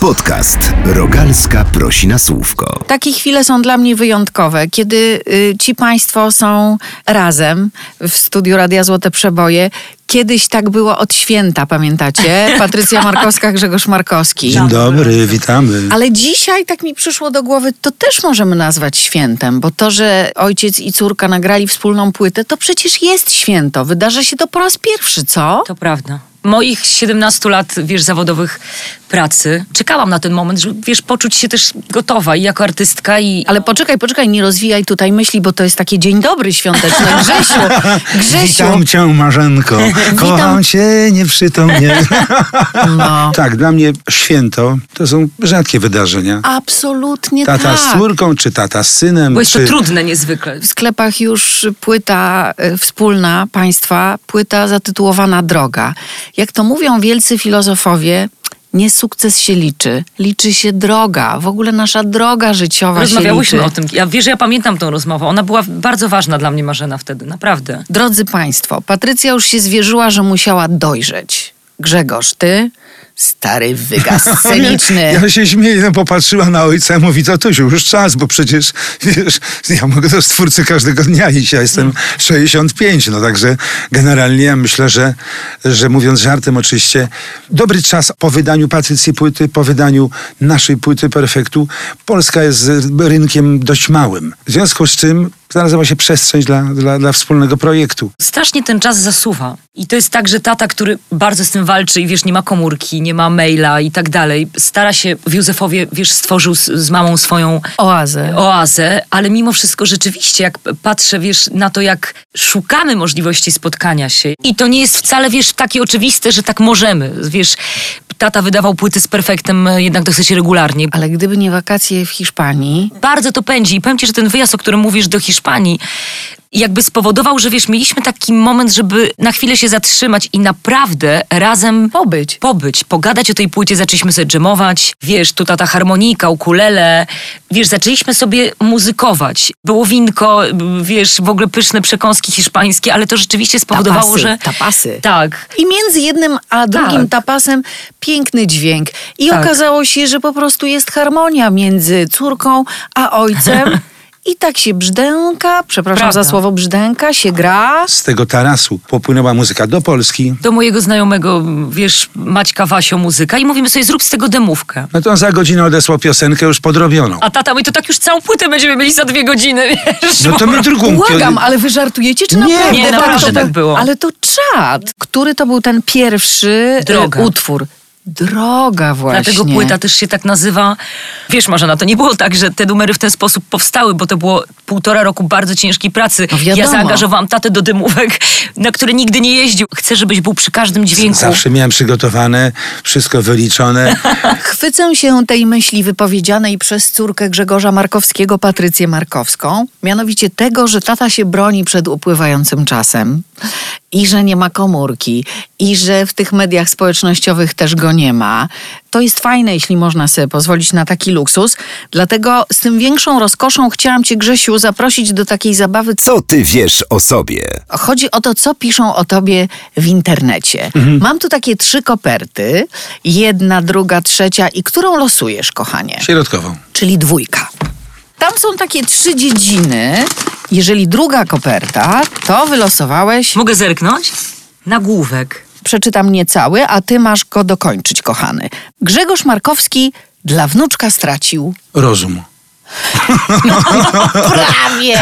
Podcast Rogalska prosi na słówko. Takie chwile są dla mnie wyjątkowe, kiedy ci państwo są razem w studiu Radia Złote Przeboje. Kiedyś tak było od święta, pamiętacie? Patrycja Markowska, Grzegorz Markowski. Dzień dobry, witamy. Ale dzisiaj tak mi przyszło do głowy, to też możemy nazwać świętem, bo to, że ojciec i córka nagrali wspólną płytę, to przecież jest święto. Wydarza się to po raz pierwszy, co? To prawda. Moich 17 lat, zawodowych pracy, czekałam na ten moment, żeby, poczuć się też gotowa i jako artystka i... Ale poczekaj, nie rozwijaj tutaj myśli, bo to jest takie dzień dobry świąteczny. Grzesiu. Witam cię, Marzenko. Kocham cię nieprzytomnie. No. Tak, dla mnie święto to są rzadkie wydarzenia. Absolutnie Tata tak. z córką, czy tata z synem. Bo jest to trudne niezwykle. W sklepach już płyta wspólna państwa, płyta zatytułowana Droga. Jak to mówią wielcy filozofowie, nie sukces się liczy, liczy się droga. W ogóle nasza droga życiowa się liczy. Rozmawiałyśmy o tym. Ja pamiętam tą rozmowę. Ona była bardzo ważna dla mnie, Marzena, wtedy. Naprawdę. Drodzy państwo, Patrycja już się zwierzyła, że musiała dojrzeć. Grzegorz, ty, stary wygas sceniczny. Ja się śmieję, popatrzyła na ojca i mówi, tatusiu, już czas, bo przecież, ja mogę do stwórcy każdego dnia iść, ja jestem 65, także generalnie ja myślę, że mówiąc żartem oczywiście, dobry czas po wydaniu Patrycji płyty, po wydaniu naszej płyty Perfektu. Polska jest rynkiem dość małym, w związku z czym znalazła się przestrzeń dla wspólnego projektu. Strasznie ten czas zasuwa. I to jest tak, że tata, który bardzo z tym walczy i nie ma komórki, nie ma maila i tak dalej, stara się w Józefowie, stworzył z mamą swoją oazę, ale mimo wszystko rzeczywiście, jak patrzę, na to, jak szukamy możliwości spotkania się i to nie jest wcale, takie oczywiste, że tak możemy. Tata wydawał płyty z Perfektem jednak dosyć regularnie. Ale gdyby nie wakacje w Hiszpanii... Bardzo to pędzi i powiem ci, że ten wyjazd, o którym mówisz, do Hiszpanii, jakby spowodował, że mieliśmy taki moment, żeby na chwilę się zatrzymać i naprawdę razem pobyć, pogadać o tej płycie, zaczęliśmy sobie dżemować, tu ta harmonika, ukulele, zaczęliśmy sobie muzykować. Było winko, w ogóle pyszne przekąski hiszpańskie, ale to rzeczywiście spowodowało, że... Tapasy. Tak. I między jednym a drugim tapasem piękny dźwięk. I okazało się, że po prostu jest harmonia między córką a ojcem. I tak się brzdęka, za słowo brzdęka, się gra. Z tego tarasu popłynęła muzyka do Polski. Do mojego znajomego, Maćka Wasio muzyka i mówimy sobie, zrób z tego demówkę. No to on za godzinę odesłał piosenkę już podrobioną. A tata mówi, to tak już całą płytę będziemy mieli za 2 godziny, No to my drugą... Błagam, ale wy żartujecie, czy naprawdę? Nie, naprawdę tak było. Ale to czad. Który to był ten pierwszy utwór? Droga właśnie. Dlatego płyta też się tak nazywa. Marzena, to nie było tak, że te numery w ten sposób powstały, bo to było 1,5 roku bardzo ciężkiej pracy. Ja zaangażowałam tatę do dymówek, na które nigdy nie jeździł. Chcę, żebyś był przy każdym dźwięku. Zawsze miałem przygotowane, wszystko wyliczone. Chwycę się tej myśli wypowiedzianej przez córkę Grzegorza Markowskiego, Patrycję Markowską. Mianowicie tego, że tata się broni przed upływającym czasem i że nie ma komórki i że w tych mediach społecznościowych też go nie ma. To jest fajne, jeśli można sobie pozwolić na taki luksus. Dlatego z tym większą rozkoszą chciałam cię, Grzesiu, zaprosić do takiej zabawy. Co ty wiesz o sobie? Chodzi o to, co piszą o tobie w internecie. Mam tu takie 3 koperty. 1, 2, 3 i którą losujesz, kochanie? Środkową. Czyli 2. Tam są takie 3 dziedziny. Jeżeli 2 koperta, to wylosowałeś... Mogę zerknąć? Nagłówek. Przeczytam niecały, a ty masz go dokończyć, kochany. Grzegorz Markowski dla wnuczka stracił... rozum. Prawie!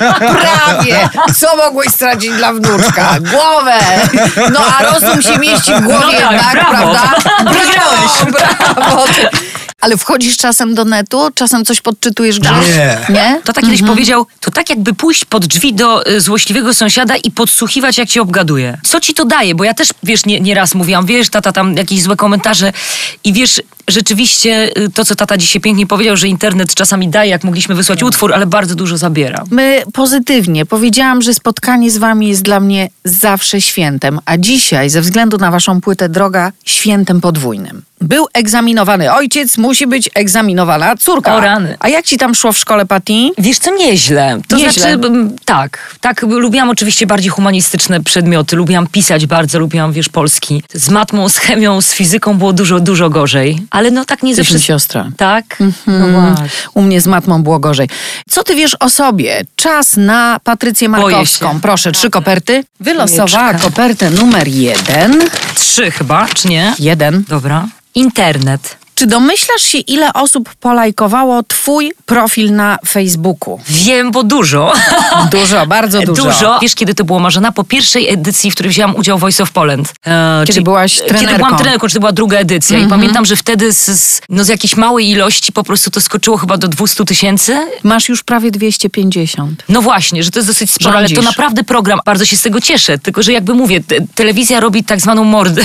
Co mogłeś stracić dla wnuczka? Głowę! No a rozum się mieści w głowie jednak, brawo. prawda? Brawo! Ale wchodzisz czasem do netu? Czasem coś podczytujesz, Grzegorz? Nie? To tak kiedyś powiedział, to tak jakby pójść pod drzwi do złośliwego sąsiada i podsłuchiwać, jak cię obgaduje. Co ci to daje? Bo ja też, nieraz mówiłam, tata tam jakieś złe komentarze i rzeczywiście to, co tata dzisiaj pięknie powiedział, że internet czasami daje, jak mogliśmy wysłać utwór, ale bardzo dużo zabiera. My pozytywnie powiedziałam, że spotkanie z wami jest dla mnie zawsze świętem, a dzisiaj, ze względu na waszą płytę Droga, świętem podwójnym. Był egzaminowany ojciec, musi być egzaminowana córka. O rany. A jak ci tam szło w szkole, Patty? Nieźle. To znaczy, tak. Lubiłam oczywiście bardziej humanistyczne przedmioty. Lubiłam pisać bardzo, lubiłam, polski. Z matmą, z chemią, z fizyką było dużo, dużo gorzej. Ale no tak nie ze Jesteśmy wszystkim. siostra. Tak? No właśnie. U mnie z matmą było gorzej. Co ty wiesz o sobie? Czas na Patrycję Boję Markowską. się. Proszę, 3 koperty. Wylosowała Czekaj. kopertę numer 1. 3 chyba, czy nie? 1. Dobra. Internet. Czy domyślasz się, ile osób polajkowało twój profil na Facebooku? Wiem, bo dużo. Dużo, bardzo dużo. Dużo. Wiesz, kiedy to było, Marzena? Po pierwszej edycji, w której wzięłam udział w Voice of Poland. Kiedy byłaś trenerką. Kiedy byłam trenerką, czy to była druga edycja. I pamiętam, że wtedy z jakiejś małej ilości po prostu to skoczyło chyba do 200 000. Masz już prawie 250. No właśnie, że to jest dosyć sporo, Rządzisz. ale to naprawdę program. Bardzo się z tego cieszę. Tylko, że jakby mówię, telewizja robi tak zwaną mordę.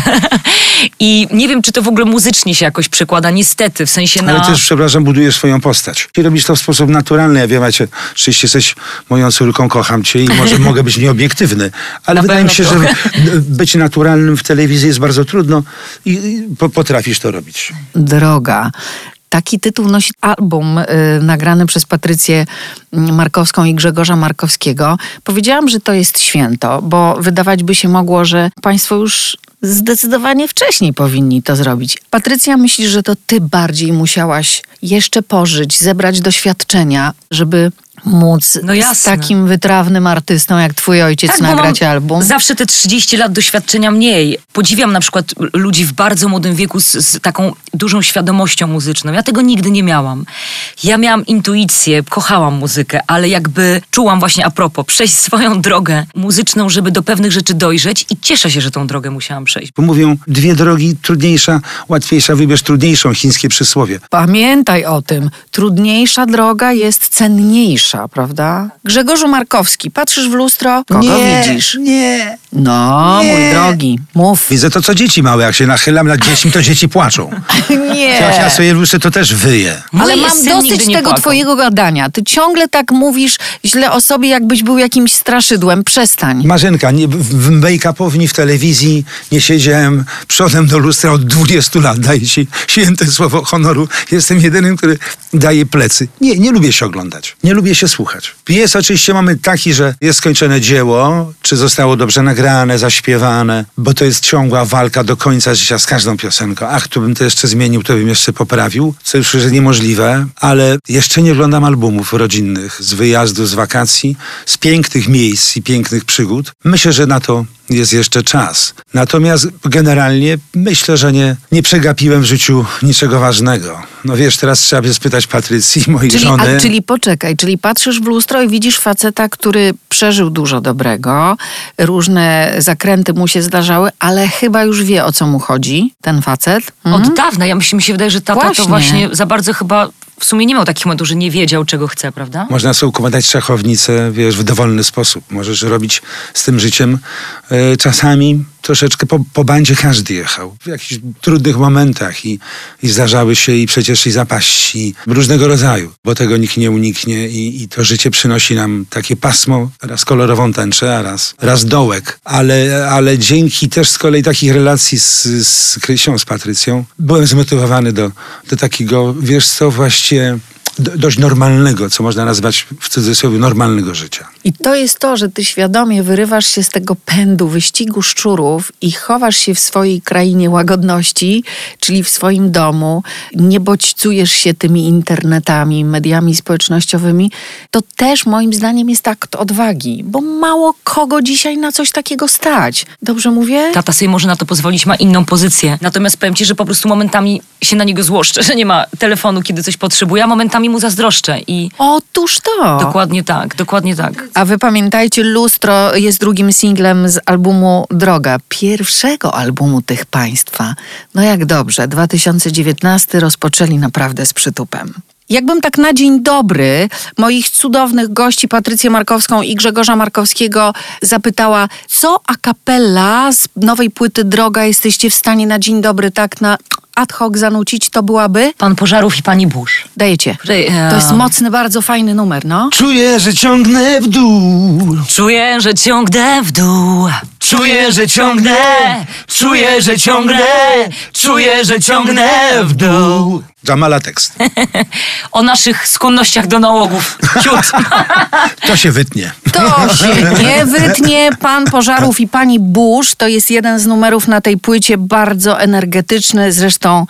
I nie wiem, czy to w ogóle muzycznie się jakoś przekłada. Niestety, w sensie Ale na... też, przepraszam, budujesz swoją postać. Ty robisz to w sposób naturalny. Ja wiem, Macie, oczywiście jesteś moją córką, kocham cię i może mogę być nieobiektywny, ale Na wydaje mi pewno się, że być naturalnym w telewizji jest bardzo trudno i potrafisz to robić. Droga. Taki tytuł nosi album nagrany przez Patrycję Markowską i Grzegorza Markowskiego. Powiedziałam, że to jest święto, bo wydawać by się mogło, że państwo już zdecydowanie wcześniej powinni to zrobić. Patrycja, myślisz, że to ty bardziej musiałaś jeszcze pożyć, zebrać doświadczenia, żeby móc No z jasne. takim wytrawnym artystą jak twój ojciec Tak, bo nagrać mam album? zawsze te 30 lat doświadczenia mniej. Podziwiam na przykład ludzi w bardzo młodym wieku z taką dużą świadomością muzyczną. Ja tego nigdy nie miałam. Ja miałam intuicję, kochałam muzykę, ale jakby czułam właśnie a propos, przejść swoją drogę muzyczną, żeby do pewnych rzeczy dojrzeć i cieszę się, że tą drogę musiałam przejść. Bo mówią, 2 drogi, trudniejsza, łatwiejsza, wybierz trudniejszą, chińskie przysłowie. Pamiętaj o tym. Trudniejsza droga jest cenniejsza, prawda? Grzegorzu Markowski, patrzysz w lustro? Kogo widzisz? Nie. No, Nie. mój drogi, mów. Widzę to, co dzieci małe. Jak się nachylam nad dziećmi, to dzieci płaczą. Jak ja Nie. sobie luszę, to też wyję. Ale Mój mam syn dosyć nigdy nie tego płakał. twojego gadania. Ty ciągle tak mówisz źle o sobie, jakbyś był jakimś straszydłem. Przestań. Marzenka, nie, w make-upowni w telewizji nie siedziałem przodem do lustra od 20 lat. Daję ci święte słowo honoru. Jestem jedynym, który daje plecy. Nie lubię się oglądać. Nie lubię się słuchać. Jest oczywiście moment taki, że jest skończone dzieło, czy zostało dobrze nagrane, zaśpiewane, bo to jest ciągła walka do końca życia z każdą piosenką. Ach, tu bym to jeszcze zmienił, to bym jeszcze poprawił, co już jest niemożliwe, ale jeszcze nie oglądam albumów rodzinnych, z wyjazdu, z wakacji, z pięknych miejsc i pięknych przygód. Myślę, że na to jest jeszcze czas. Natomiast generalnie myślę, że nie przegapiłem w życiu niczego ważnego. No wiesz, teraz trzeba by spytać Patrycji, mojej żony. Czyli poczekaj, czyli patrzysz w lustro i widzisz faceta, który przeżył dużo dobrego, różne zakręty mu się zdarzały, ale chyba już wie, o co mu chodzi, ten facet. Od dawna. Mi się wydaje, że tata Właśnie. to właśnie za bardzo chyba w sumie nie miał takich momentów, że nie wiedział, czego chce, prawda? Można sobie układać szachownicę, wiesz, w dowolny sposób. Możesz robić z tym życiem czasami troszeczkę po bandzie każdy jechał. W jakichś trudnych momentach i zdarzały się i przecież i zapaści różnego rodzaju, bo tego nikt nie uniknie i to życie przynosi nam takie pasmo, raz kolorową tęczę, a raz dołek. Ale dzięki też z kolei takich relacji z Krysią, z Patrycją, byłem zmotywowany do takiego, wiesz co, właściwie dość normalnego, co można nazwać w cudzysłowie normalnego życia. I to jest to, że ty świadomie wyrywasz się z tego pędu, wyścigu szczurów i chowasz się w swojej krainie łagodności, czyli w swoim domu, nie bodźcujesz się tymi internetami, mediami społecznościowymi. To też moim zdaniem jest akt odwagi, bo mało kogo dzisiaj na coś takiego stać. Dobrze mówię? Tata sobie może na to pozwolić, ma inną pozycję. Natomiast powiem ci, że po prostu momentami się na niego złoszczę, że nie ma telefonu, kiedy coś potrzebuje, a momentami mu zazdroszczę i Otóż to. dokładnie tak, dokładnie tak. A wy pamiętajcie, Lustro jest drugim singlem z albumu Droga, pierwszego albumu tych państwa. No jak dobrze, 2019 rozpoczęli naprawdę z przytupem. Jakbym tak na dzień dobry moich cudownych gości Patrycję Markowską i Grzegorza Markowskiego zapytała, co a cappella z nowej płyty Droga jesteście w stanie na dzień dobry tak na ad hoc zanucić, to byłaby? Pan Pożarów i pani Busz. Dajecie. To jest mocny, bardzo fajny numer, no. Czuję, że ciągnę w dół. Czuję, że ciągnę w dół. Czuję, że ciągnę. Czuję, że ciągnę. Czuję, że ciągnę w dół. Jamala tekst. O naszych skłonnościach do nałogów. Ciut. To się wytnie. To się nie wytnie. Pan Pożarów i pani Busz to jest jeden z numerów na tej płycie, bardzo energetyczny. Zresztą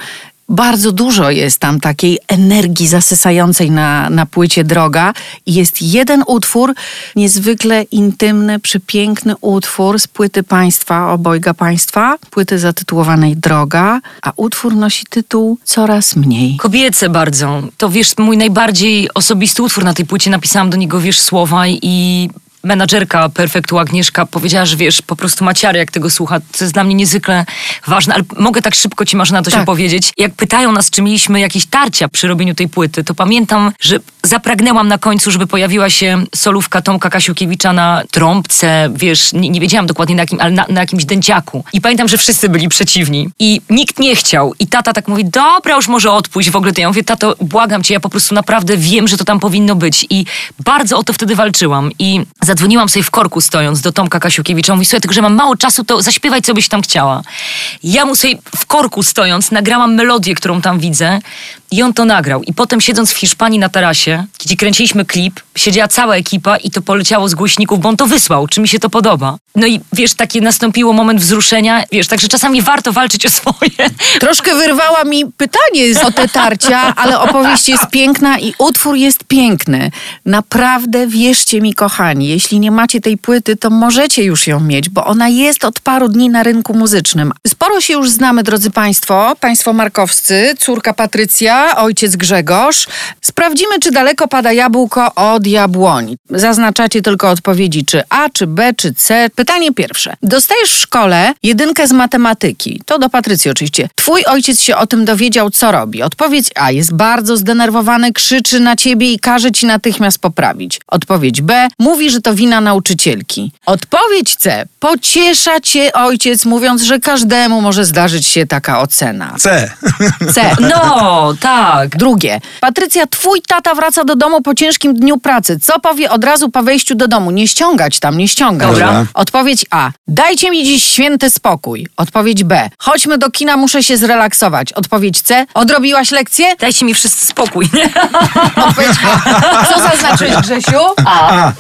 Bardzo dużo jest tam takiej energii zasysającej na płycie Droga i jest jeden utwór, niezwykle intymny, przepiękny utwór z płyty państwa, obojga państwa, płyty zatytułowanej Droga, a utwór nosi tytuł Coraz mniej. Kobiece bardzo. To wiesz, mój najbardziej osobisty utwór na tej płycie, napisałam do niego, wiesz, słowa i menadżerka Perfektu Agnieszka powiedziała, że wiesz, po prostu Maciary, jak tego słucha, to jest dla mnie niezwykle ważne, ale mogę tak szybko ci, Marzena, to się powiedzieć. Jak pytają nas, czy mieliśmy jakieś tarcia przy robieniu tej płyty, to pamiętam, że zapragnęłam na końcu, żeby pojawiła się solówka Tomka Kasiukiewicza na trąbce, wiesz, nie wiedziałam dokładnie na jakim, ale na jakimś dęciaku. I pamiętam, że wszyscy byli przeciwni. I nikt nie chciał. I tata tak mówi, dobra, już może odpuść w ogóle. To ja mówię, tato, błagam cię, ja po prostu naprawdę wiem, że to tam powinno być. I bardzo o to wtedy walczyłam. I zadzwoniłam sobie w korku stojąc do Tomka Kasiukiewicza. Mówi, słuchaj, tylko że mam mało czasu, to zaśpiewaj, co byś tam chciała. Ja mu sobie w korku stojąc nagrałam melodię, którą tam widzę i on to nagrał. I potem siedząc w Hiszpanii na tarasie, gdzie kręciliśmy klip, siedziała cała ekipa i to poleciało z głośników, bo on to wysłał, czy mi się to podoba. No i wiesz, takie nastąpiło moment wzruszenia, wiesz, także czasami warto walczyć o swoje. Troszkę wyrwała mi pytanie o te tarcia, ale opowieść jest piękna i utwór jest piękny. Naprawdę wierzcie mi, kochani, jeśli nie macie tej płyty, to możecie już ją mieć, bo ona jest od paru dni na rynku muzycznym. Sporo się już znamy, drodzy państwo markowscy, córka Patrycja, ojciec Grzegorz. Sprawdzimy, czy daleko pada jabłko od jabłoni. Zaznaczacie tylko odpowiedzi, czy A, czy B, czy C. Pytanie pierwsze. Dostajesz w szkole 1 z matematyki. To do Patrycji oczywiście. Twój ojciec się o tym dowiedział, co robi. Odpowiedź A. Jest bardzo zdenerwowany, krzyczy na ciebie i każe ci natychmiast poprawić. Odpowiedź B. Mówi, że to wina nauczycielki. Odpowiedź C. Pociesza cię ojciec, mówiąc, że każdemu może zdarzyć się taka ocena. C. C. No, tak. Drugie. Patrycja, twój tata wraca do domu po ciężkim dniu pracy. Co powie od razu po wejściu do domu? Nie ściągać tam, nie ściągać. Dobra. Odpowiedź A. Dajcie mi dziś święty spokój. Odpowiedź B. Chodźmy do kina, muszę się zrelaksować. Odpowiedź C. Odrobiłaś lekcję? Dajcie mi wszyscy spokój, nie? Odpowiedź A. Co zaznaczyłeś, Grzesiu? A.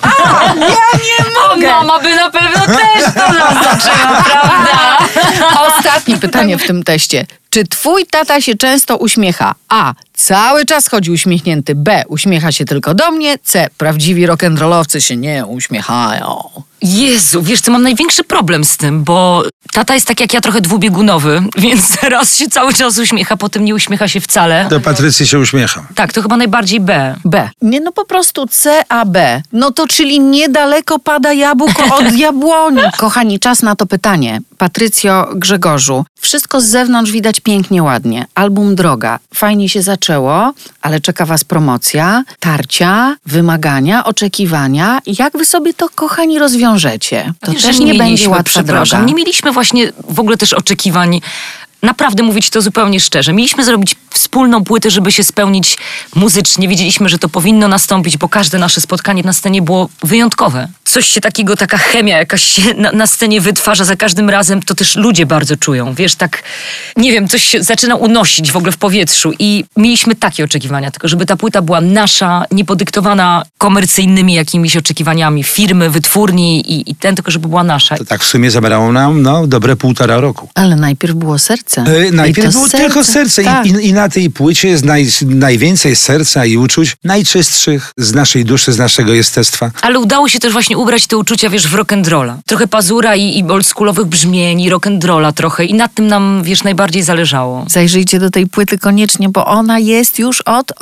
Ja nie mogę. Mama by na pewno też to zaznaczyła, prawda? Ostatnie pytanie w tym teście. Czy twój tata się często uśmiecha? A. Cały czas chodzi uśmiechnięty. B. Uśmiecha się tylko do mnie. C. Prawdziwi rock'n'rollowcy się nie uśmiechają. Jezu, wiesz co, mam największy problem z tym, bo tata jest tak jak ja trochę dwubiegunowy, więc raz się cały czas uśmiecha, potem nie uśmiecha się wcale. Do Patrycji się uśmiecham. Tak, to chyba najbardziej B. B. Nie, no po prostu C, A, B. No to czyli niedaleko pada jabłko od jabłoni. Kochani, czas na to pytanie. Patrycjo, Grzegorzu, wszystko z zewnątrz widać pięknie, ładnie. Album Droga. Fajnie się zaczęło, ale czeka was promocja, tarcia, wymagania, oczekiwania. Jak wy sobie to, kochani, rozwiążecie? To Wiesz, też że nie będzie mieliśmy, łatwa przepraszam, droga. nie mieliśmy właśnie w ogóle też oczekiwań. Naprawdę mówię ci to zupełnie szczerze. Mieliśmy zrobić wspólną płytę, żeby się spełnić muzycznie. Wiedzieliśmy, że to powinno nastąpić, bo każde nasze spotkanie na scenie było wyjątkowe. Coś się takiego, taka chemia jakaś się na scenie wytwarza za każdym razem. To też ludzie bardzo czują. Wiesz, tak, nie wiem, coś się zaczyna unosić w ogóle w powietrzu. I mieliśmy takie oczekiwania, tylko żeby ta płyta była nasza, niepodyktowana komercyjnymi jakimiś oczekiwaniami firmy, wytwórni i tylko żeby była nasza. To tak w sumie zabrało nam dobre 1,5 roku. Ale najpierw było serce. Najpierw I to było tylko serce. Tak. I na tej płycie jest najwięcej serca i uczuć najczystszych z naszej duszy, z naszego jestestwa. Ale udało się też właśnie ubrać te uczucia, wiesz, w rock'n'rolla. Trochę pazura i oldschoolowych brzmień, i rock'n'rolla trochę. I nad tym nam, wiesz, najbardziej zależało. Zajrzyjcie do tej płyty koniecznie, bo ona jest już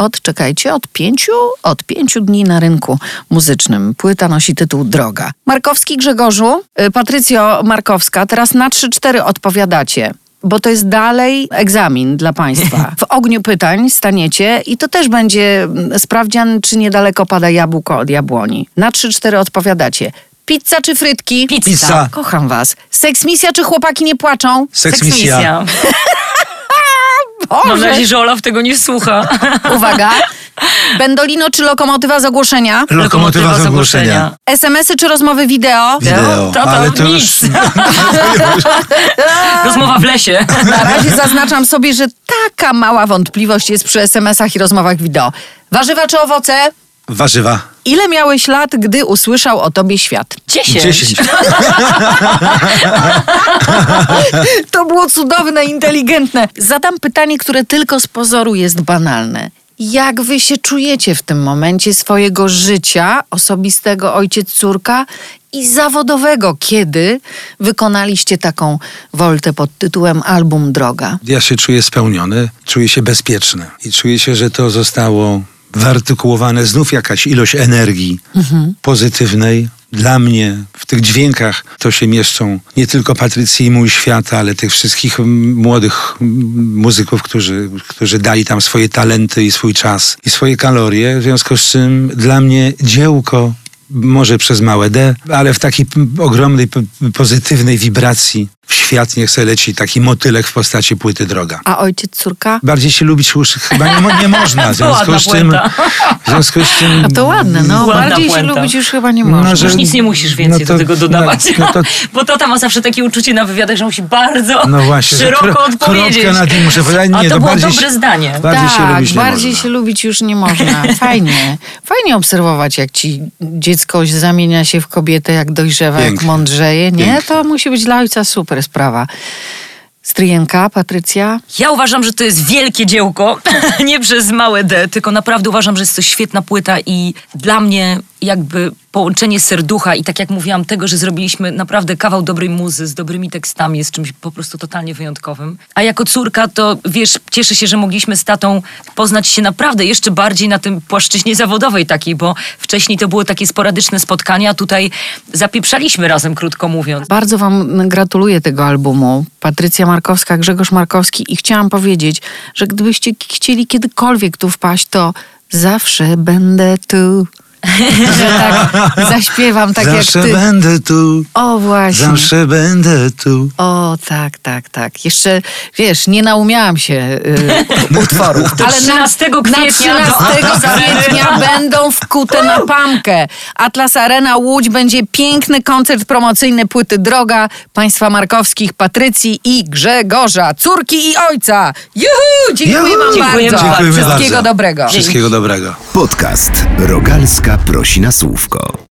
od 5 dni na rynku muzycznym. Płyta nosi tytuł Droga. Markowski Grzegorzu, Patrycjo Markowska, teraz na 3-4 odpowiadacie. Bo to jest dalej egzamin dla państwa. W ogniu pytań staniecie i to też będzie sprawdzian, czy niedaleko pada jabłko od jabłoni. Na 3-4 odpowiadacie. Pizza czy frytki? Pizza. Kocham was. Seksmisja czy chłopaki nie płaczą? Seksmisja. Mam nadzieję, że Olaf tego nie słucha. Uwaga. Pendolino czy lokomotywa z ogłoszenia? Lokomotywa z ogłoszenia. SMS-y czy rozmowy wideo? Wideo. To Ale to nic. już... Rozmowa w lesie. Na razie zaznaczam sobie, że taka mała wątpliwość jest przy SMS-ach i rozmowach wideo. Warzywa czy owoce? Warzywa. Ile miałeś lat, gdy usłyszał o tobie świat? 10. To było cudowne, inteligentne. Zadam pytanie, które tylko z pozoru jest banalne. Jak wy się czujecie w tym momencie swojego życia osobistego, ojciec, córka i zawodowego, kiedy wykonaliście taką woltę pod tytułem Album Droga? Ja się czuję spełniony, czuję się bezpieczny i czuję się, że to zostało wyartykułowane, znów jakaś ilość energii pozytywnej. Dla mnie w tych dźwiękach to się mieszczą nie tylko Patrycji i Mój Świat, ale tych wszystkich młodych muzyków, którzy dali tam swoje talenty i swój czas i swoje kalorie. W związku z czym dla mnie dziełko, może przez małe D, ale w takiej ogromnej, pozytywnej wibracji w świat niech se leci taki motylek w postaci płyty Droga. A ojciec, córka? Bardziej się lubić już chyba nie można. W związku z czym... A to ładne, no. Ładna Bardziej się puenta. lubić już chyba nie można. że- Już nic nie musisz więcej do tego dodawać. Bo tata ma zawsze takie uczucie na wywiadach, że musi bardzo właśnie, że szeroko odpowiedzieć. Kropkę nad nim muszę powiedzieć. A Nie, to było bardziej dobre zdanie. Bardziej się Tak, lubić nie bardziej można. się lubić już nie można. Fajnie. Fajnie obserwować, jak ci dziecko zamienia się w kobietę, jak dojrzewa, jak Pięknie. mądrzeje. Nie? Pięknie. To musi być dla ojca super sprawa. Stryjenka, Patrycja? Ja uważam, że to jest wielkie dziełko, nie przez małe D, tylko naprawdę uważam, że jest to świetna płyta i dla mnie jakby połączenie serducha i tak jak mówiłam, tego, że zrobiliśmy naprawdę kawał dobrej muzy z dobrymi tekstami jest czymś po prostu totalnie wyjątkowym. A jako córka to wiesz, cieszę się, że mogliśmy z tatą poznać się naprawdę jeszcze bardziej na tym płaszczyźnie zawodowej takiej, bo wcześniej to były takie sporadyczne spotkania, a tutaj zapieprzaliśmy razem, krótko mówiąc. Bardzo wam gratuluję tego albumu. Patrycja Markowska, Grzegorz Markowski i chciałam powiedzieć, że gdybyście chcieli kiedykolwiek tu wpaść, to zawsze będę tu. Że tak zaśpiewam tak Zawsze jak ty. będę tu. O właśnie. Zawsze będę tu. O, tak. Jeszcze, wiesz, nie naumiałam się utworów. Do 13 kwietnia na 13 kwietnia będą wkute na pamkę. Atlas Arena Łódź będzie piękny koncert promocyjny płyty Droga państwa Markowskich, Patrycji i Grzegorza, córki i ojca. Juhu! Dziękuję wam Dziękujemy bardzo. bardzo. Wszystkiego dobrego. Wszystkiego dobrego. Podcast Rogalska prosi na słówko.